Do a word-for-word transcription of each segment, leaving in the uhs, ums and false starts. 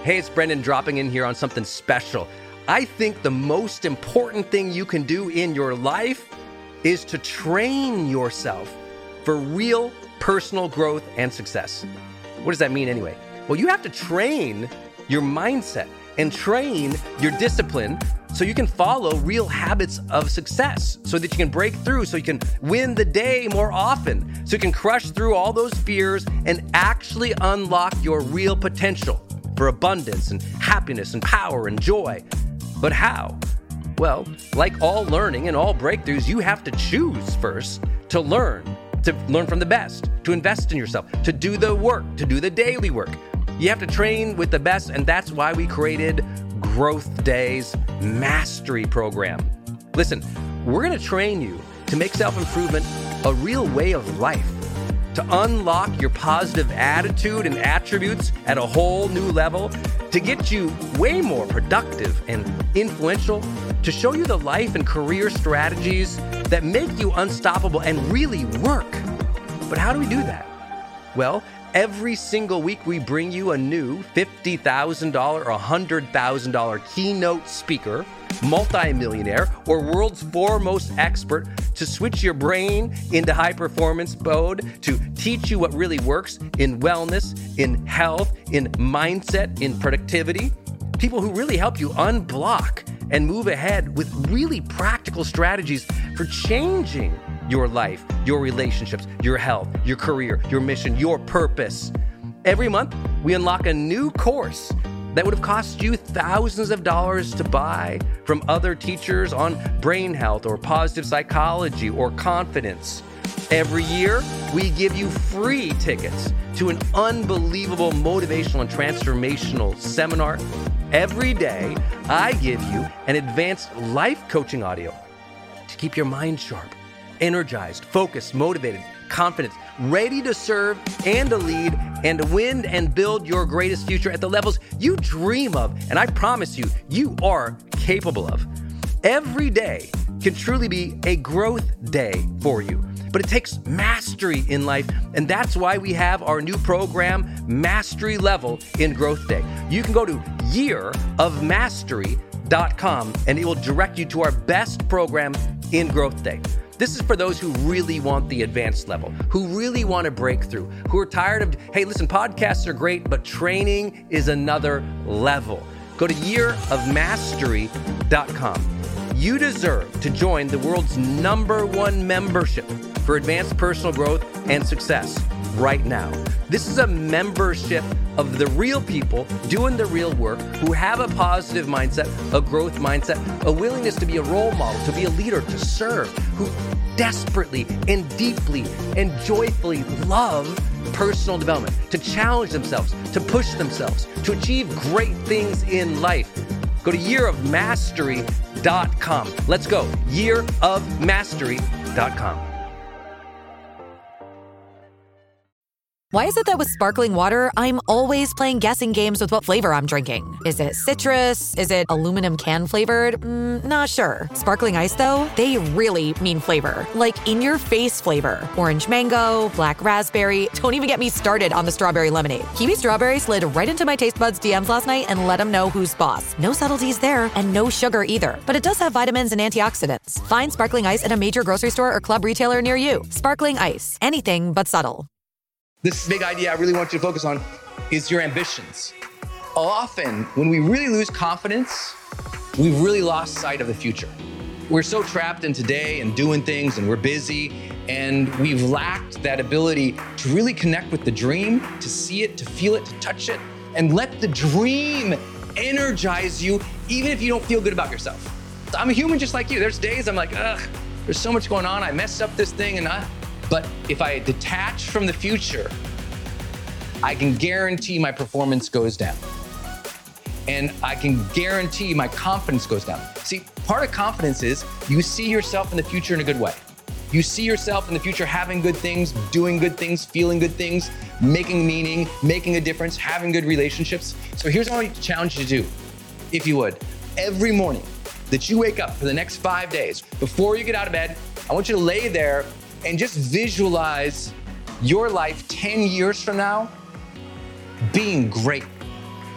Hey, it's Brendan dropping in here on something special. I think the most important thing you can do in your life is to train yourself for real personal growth and success. What does that mean anyway? Well, you have to train your mindset and train your discipline so you can follow real habits of success, so that you can break through, so you can win the day more often, so you can crush through all those fears and actually unlock your real potential for abundance and happiness and power and joy. But how? Well, like all learning and all breakthroughs, you have to choose first to learn, to learn from the best, to invest in yourself, to do the work, to do the daily work. You have to train with the best, and that's why we created Growth Day's Mastery Program. Listen, we're going to train you to make self-improvement a real way of life, to unlock your positive attitude and attributes at a whole new level, to get you way more productive and influential, to show you the life and career strategies that make you unstoppable and really work. But how do we do that? Well, every single week we bring you a new fifty thousand dollars or one hundred thousand dollars keynote speaker, multimillionaire, or world's foremost expert to switch your brain into high performance mode, to teach you what really works in wellness, in health, in mindset, in productivity. People who really help you unblock and move ahead with really practical strategies for changing your life, your relationships, your health, your career, your mission, your purpose. Every month, we unlock a new course that would have cost you thousands of dollars to buy from other teachers on brain health or positive psychology or confidence. Every year, we give you free tickets to an unbelievable motivational and transformational seminar. Every day, I give you an advanced life coaching audio to keep your mind sharp, energized, focused, motivated, confident, ready to serve and to lead and to win and build your greatest future at the levels you dream of. And I promise you, you are capable of. Every day can truly be a growth day for you, but it takes mastery in life. And that's why we have our new program, Mastery Level in Growth Day. You can go to year of mastery dot com and it will direct you to our best program in Growth Day. This is for those who really want the advanced level, who really want to break through, who are tired of, hey, listen, podcasts are great, but training is another level. Go to year of mastery dot com. You deserve to join the world's number one membership for advanced personal growth and success right now. This is a membership of the real people doing the real work, who have a positive mindset, a growth mindset, a willingness to be a role model, to be a leader, to serve, who desperately and deeply and joyfully love personal development, to challenge themselves, to push themselves, to achieve great things in life. Go to year of mastery dot com. Let's go. year of mastery dot com. Why is it that with sparkling water, I'm always playing guessing games with what flavor I'm drinking? Is it citrus? Is it aluminum can flavored? Mm, not sure. Sparkling ice, though, they really mean flavor. Like in-your-face flavor. Orange mango, black raspberry. Don't even get me started on the strawberry lemonade. Kiwi Strawberry slid right into my taste buds D Ms last night and let them know who's boss. No subtleties there, and no sugar either. But it does have vitamins and antioxidants. Find sparkling ice at a major grocery store or club retailer near you. Sparkling ice. Anything but subtle. This big idea I really want you to focus on is your ambitions. Often, when we really lose confidence, we've really lost sight of the future. We're so trapped in today and doing things, and we're busy, and we've lacked that ability to really connect with the dream, to see it, to feel it, to touch it, and let the dream energize you, even if you don't feel good about yourself. I'm a human just like you. There's days I'm like, ugh, there's so much going on. I messed up this thing, and I... But if I detach from the future, I can guarantee my performance goes down. And I can guarantee my confidence goes down. See, part of confidence is you see yourself in the future in a good way. You see yourself in the future having good things, doing good things, feeling good things, making meaning, making a difference, having good relationships. So here's what I want to challenge you to do, if you would. Every morning that you wake up for the next five days, before you get out of bed, I want you to lay there and just visualize your life ten years from now being great.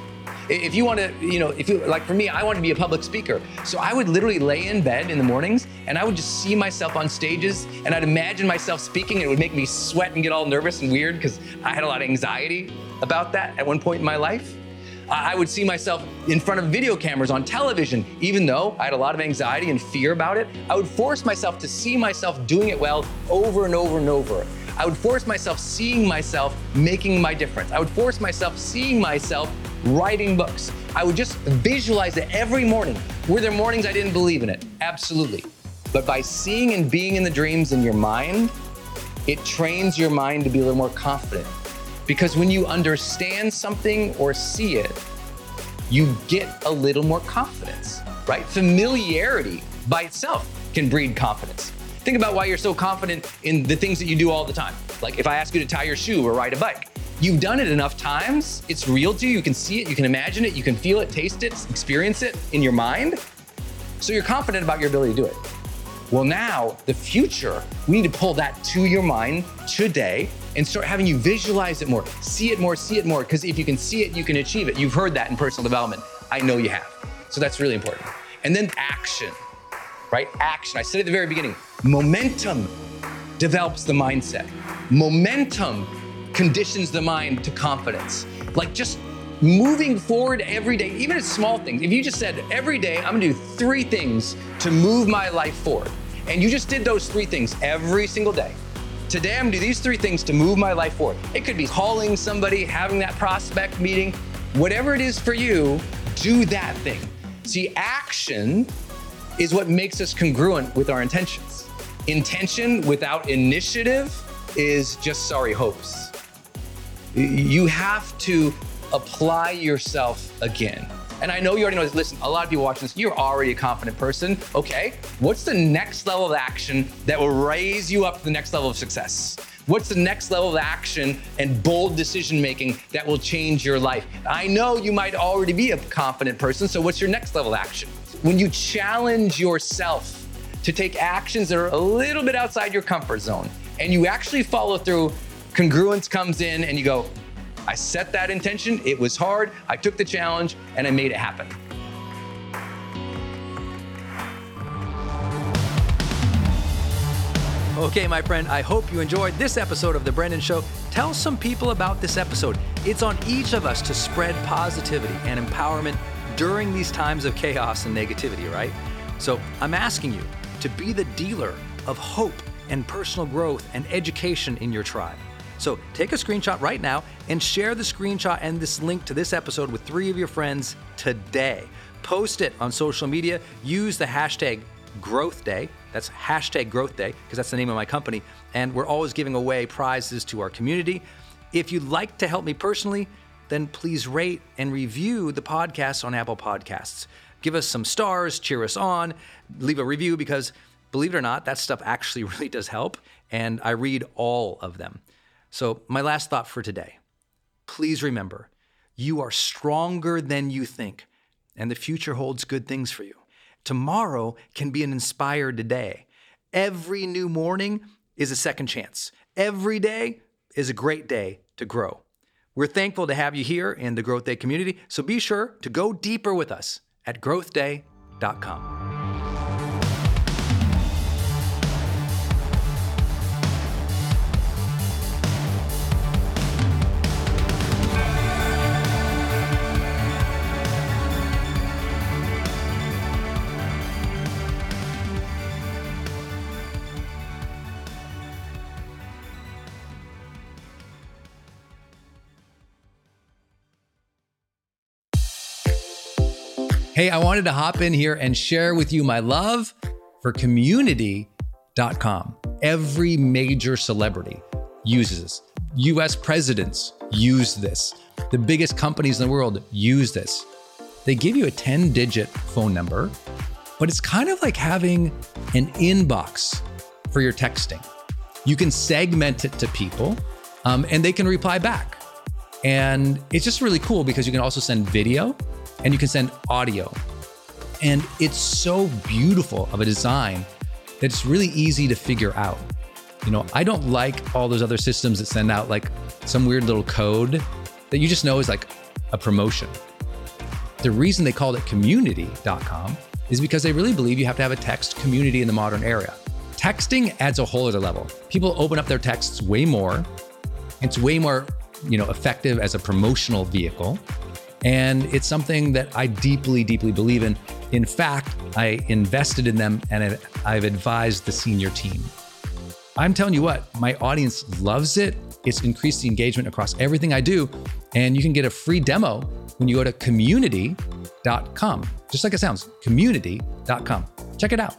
If you want to, you know, if you, like for me, I want to be a public speaker. So I would literally lay in bed in the mornings and I would just see myself on stages and I'd imagine myself speaking. And it would make me sweat and get all nervous and weird because I had a lot of anxiety about that at one point in my life. I would see myself in front of video cameras on television, even though I had a lot of anxiety and fear about it. I would force myself to see myself doing it well over and over and over. I would force myself seeing myself making my difference. I would force myself seeing myself writing books. I would just visualize it every morning. Were there mornings I didn't believe in it? Absolutely. But by seeing and being in the dreams in your mind, it trains your mind to be a little more confident. Because when you understand something or see it, you get a little more confidence, right? Familiarity by itself can breed confidence. Think about why you're so confident in the things that you do all the time. Like if I ask you to tie your shoe or ride a bike, you've done it enough times, it's real to you, you can see it, you can imagine it, you can feel it, taste it, experience it in your mind. So you're confident about your ability to do it. Well, now, the future, we need to pull that to your mind today and start having you visualize it more, see it more, see it more, because if you can see it, you can achieve it. You've heard that in personal development. I know you have. So that's really important. And then action, right? Action. I said at the very beginning, momentum develops the mindset. Momentum conditions the mind to confidence. Like just moving forward every day, even at small things. If you just said, every day, I'm gonna do three things to move my life forward. And you just did those three things every single day. Today, I'm gonna do these three things to move my life forward. It could be calling somebody, having that prospect meeting, whatever it is for you, do that thing. See, action is what makes us congruent with our intentions. Intention without initiative is just sorry hopes. You have to apply yourself again. And I know you already know this. Listen, a lot of people watching this, you're already a confident person. Okay, what's the next level of action that will raise you up to the next level of success? What's the next level of action and bold decision-making that will change your life? I know you might already be a confident person, so what's your next level of action? When you challenge yourself to take actions that are a little bit outside your comfort zone, and you actually follow through, congruence comes in and you go, I set that intention, it was hard, I took the challenge, and I made it happen. Okay, my friend, I hope you enjoyed this episode of The Brendon Show. Tell some people about this episode. It's on each of us to spread positivity and empowerment during these times of chaos and negativity, right? So I'm asking you to be the dealer of hope and personal growth and education in your tribe. So take a screenshot right now and share the screenshot and this link to this episode with three of your friends today. Post it on social media. Use the hashtag Growth Day. That's hashtag Growth Day because that's the name of my company. And we're always giving away prizes to our community. If you'd like to help me personally, then please rate and review the podcast on Apple Podcasts. Give us some stars, cheer us on, leave a review because believe it or not, that stuff actually really does help. And I read all of them. So my last thought for today, please remember, you are stronger than you think, and the future holds good things for you. Tomorrow can be an inspired day. Every new morning is a second chance. Every day is a great day to grow. We're thankful to have you here in the Growth Day community, so be sure to go deeper with us at growth day dot com. Hey, I wanted to hop in here and share with you my love for community dot com. Every major celebrity uses this. U S presidents use this. The biggest companies in the world use this. They give you a ten-digit phone number, but it's kind of like having an inbox for your texting. You can segment it to people, um, and they can reply back. And it's just really cool because you can also send video, and you can send audio. And it's so beautiful of a design that it's really easy to figure out. You know, I don't like all those other systems that send out like some weird little code that you just know is like a promotion. The reason they called it community dot com is because they really believe you have to have a text community in the modern era. Texting adds a whole other level. People open up their texts way more. It's way more, you know, effective as a promotional vehicle. And it's something that I deeply, deeply believe in. In fact, I invested in them and I've advised the senior team. I'm telling you what, my audience loves it. It's increased the engagement across everything I do. And you can get a free demo when you go to community dot com. Just like it sounds, community dot com. Check it out.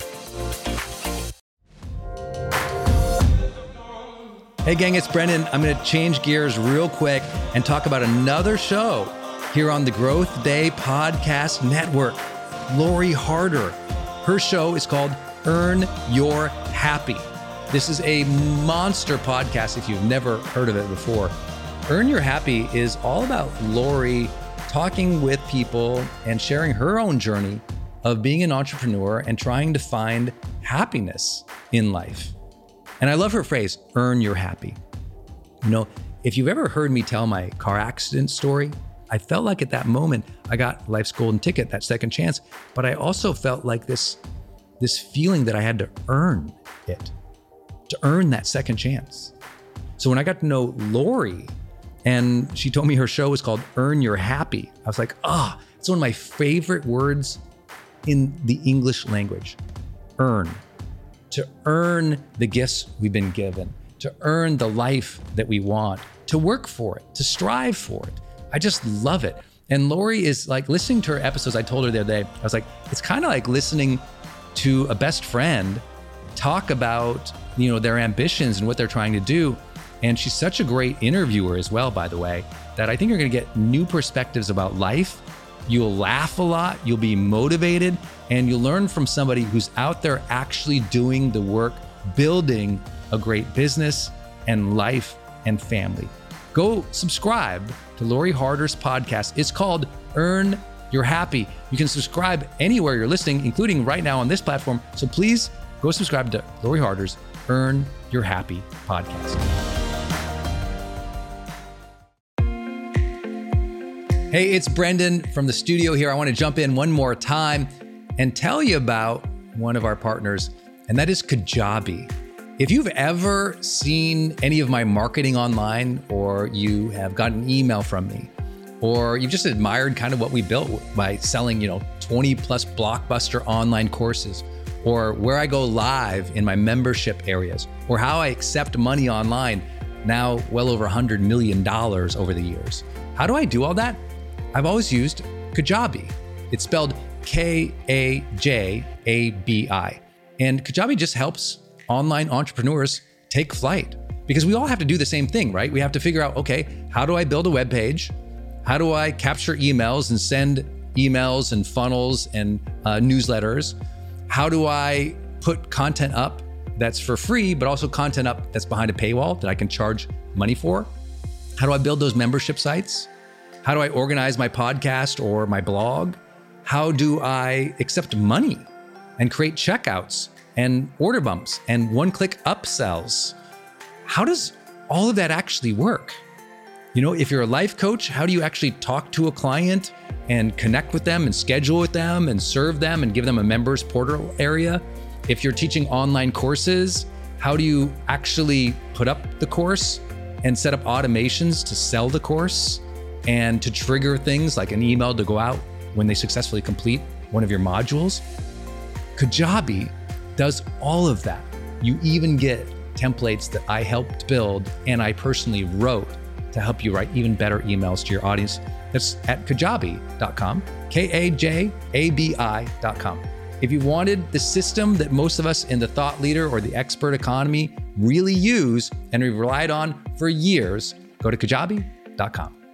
Hey gang, it's Brendon. I'm gonna change gears real quick and talk about another show here on the Growth Day Podcast Network. Lori Harder. Her show is called Earn Your Happy. This is a monster podcast if you've never heard of it before. Earn Your Happy is all about Lori talking with people and sharing her own journey of being an entrepreneur and trying to find happiness in life. And I love her phrase, earn your happy. You know, if you've ever heard me tell my car accident story, I felt like at that moment, I got life's golden ticket, that second chance, but I also felt like this, this feeling that I had to earn it, to earn that second chance. So when I got to know Lori and she told me her show was called Earn Your Happy, I was like, ah, oh, it's one of my favorite words in the English language, earn. To earn the gifts we've been given, to earn the life that we want, to work for it, to strive for it. I just love it. And Lori is like, listening to her episodes, I told her the other day, I was like, it's kind of like listening to a best friend talk about, you know, their ambitions and what they're trying to do. And she's such a great interviewer as well, by the way, that I think you're going to get new perspectives about life. You'll laugh a lot, you'll be motivated, and you'll learn from somebody who's out there actually doing the work, building a great business and life and family. Go subscribe to Lori Harder's podcast. It's called Earn Your Happy. You can subscribe anywhere you're listening, including right now on this platform. So please go subscribe to Lori Harder's Earn Your Happy podcast. Hey, it's Brendon from the studio here. I want to jump in one more time and tell you about one of our partners, and that is Kajabi. If you've ever seen any of my marketing online, or you have gotten an email from me, or you've just admired kind of what we built by selling, you know, twenty plus blockbuster online courses, or where I go live in my membership areas, or how I accept money online, now well over one hundred million dollars over the years. How do I do all that? I've always used Kajabi. It's spelled K A J A B I. And Kajabi just helps online entrepreneurs take flight, because we all have to do the same thing, right? We have to figure out, okay, how do I build a web page? How do I capture emails and send emails and funnels and uh, newsletters? How do I put content up that's for free, but also content up that's behind a paywall that I can charge money for? How do I build those membership sites? How do I organize my podcast or my blog? How do I accept money and create checkouts and order bumps and one-click upsells? How does all of that actually work? You know, if you're a life coach, how do you actually talk to a client and connect with them and schedule with them and serve them and give them a members portal area? If you're teaching online courses, how do you actually put up the course and set up automations to sell the course and to trigger things like an email to go out when they successfully complete one of your modules? Kajabi does all of that. You even get templates that I helped build and I personally wrote to help you write even better emails to your audience. That's at kajabi dot com, K A J A B I dot com. If you wanted the system that most of us in the thought leader or the expert economy really use and we've relied on for years, go to kajabi dot com.